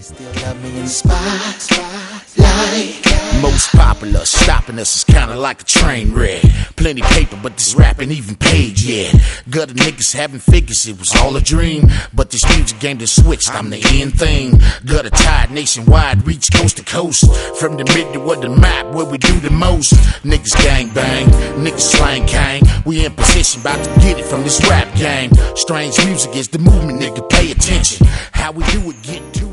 Still love me in the spotlight. Most popular, stopping us is kinda like a train wreck. Plenty paper, but this rapping even paid yet. Gutter niggas having figures, it was all a dream. But this music game done switched, I'm the end thing. Gutter tied nationwide, reach coast to coast. From the middle of the map where we do the most. Niggas gang bang, niggas slang gang. We in position, about to get it from this rap game. Strange music is the movement, nigga, pay attention. How we do it, get to